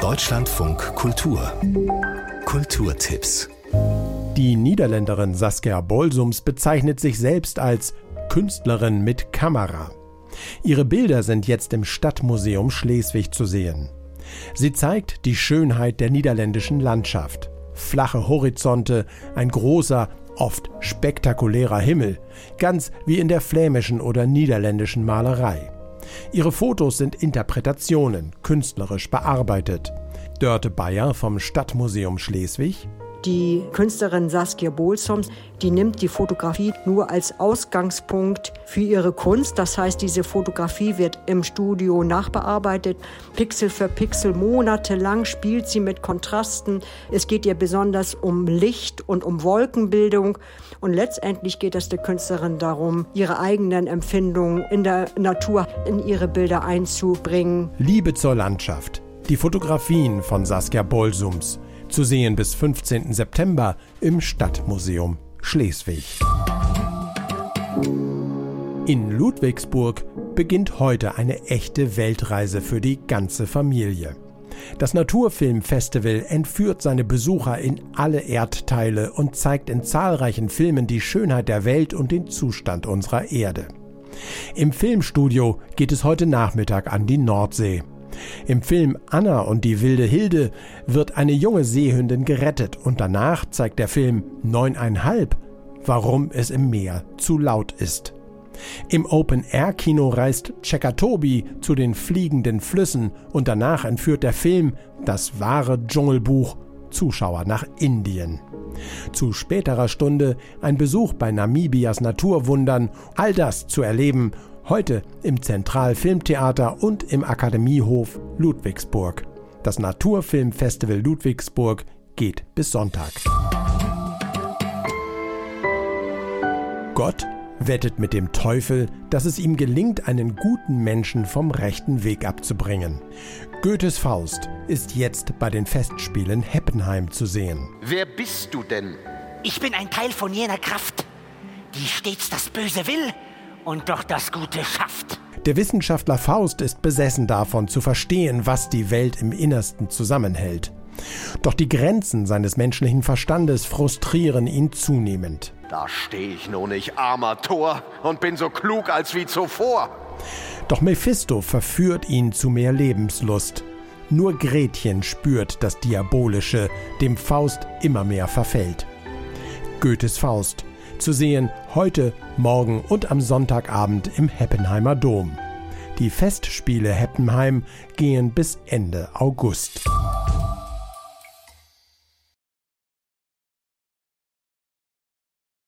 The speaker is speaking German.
Deutschlandfunk Kultur. Kulturtipps. Die Niederländerin Saskia Bolsums bezeichnet sich selbst als Künstlerin mit Kamera. Ihre Bilder sind jetzt im Stadtmuseum Schleswig zu sehen. Sie zeigt die Schönheit der niederländischen Landschaft. Flache Horizonte, ein großer, oft spektakulärer Himmel, ganz wie in der flämischen oder niederländischen Malerei. Ihre Fotos sind Interpretationen, künstlerisch bearbeitet. Dörte Bayer vom Stadtmuseum Schleswig. Die Künstlerin Saskia Bolsums, die nimmt die Fotografie nur als Ausgangspunkt für ihre Kunst. Das heißt, diese Fotografie wird im Studio nachbearbeitet. Pixel für Pixel, monatelang spielt sie mit Kontrasten. Es geht ihr besonders um Licht und um Wolkenbildung. Und letztendlich geht es der Künstlerin darum, ihre eigenen Empfindungen in der Natur in ihre Bilder einzubringen. Liebe zur Landschaft. Die Fotografien von Saskia Bolsums. Zu sehen bis 15. September im Stadtmuseum Schleswig. In Ludwigsburg beginnt heute eine echte Weltreise für die ganze Familie. Das Naturfilmfestival entführt seine Besucher in alle Erdteile und zeigt in zahlreichen Filmen die Schönheit der Welt und den Zustand unserer Erde. Im Filmstudio geht es heute Nachmittag an die Nordsee. Im Film Anna und die wilde Hilde wird eine junge Seehündin gerettet und danach zeigt der Film 9,5, warum es im Meer zu laut ist. Im Open-Air-Kino reist Checker Tobi zu den fliegenden Flüssen und danach entführt der Film Das wahre Dschungelbuch Zuschauer nach Indien. Zu späterer Stunde ein Besuch bei Namibias Naturwundern, all das zu erleben heute im Zentralfilmtheater und im Akademiehof Ludwigsburg. Das Naturfilmfestival Ludwigsburg geht bis Sonntag. Gott wettet mit dem Teufel, dass es ihm gelingt, einen guten Menschen vom rechten Weg abzubringen. Goethes Faust ist jetzt bei den Festspielen Heppenheim zu sehen. Wer bist du denn? Ich bin ein Teil von jener Kraft, die stets das Böse will und doch das Gute schafft. Der Wissenschaftler Faust ist besessen davon, zu verstehen, was die Welt im Innersten zusammenhält. Doch die Grenzen seines menschlichen Verstandes frustrieren ihn zunehmend. Da steh ich nun, ich armer Tor, und bin so klug als wie zuvor. Doch Mephisto verführt ihn zu mehr Lebenslust. Nur Gretchen spürt das Diabolische, dem Faust immer mehr verfällt. Goethes Faust. Zu sehen heute, morgen und am Sonntagabend im Heppenheimer Dom. Die Festspiele Heppenheim gehen bis Ende August.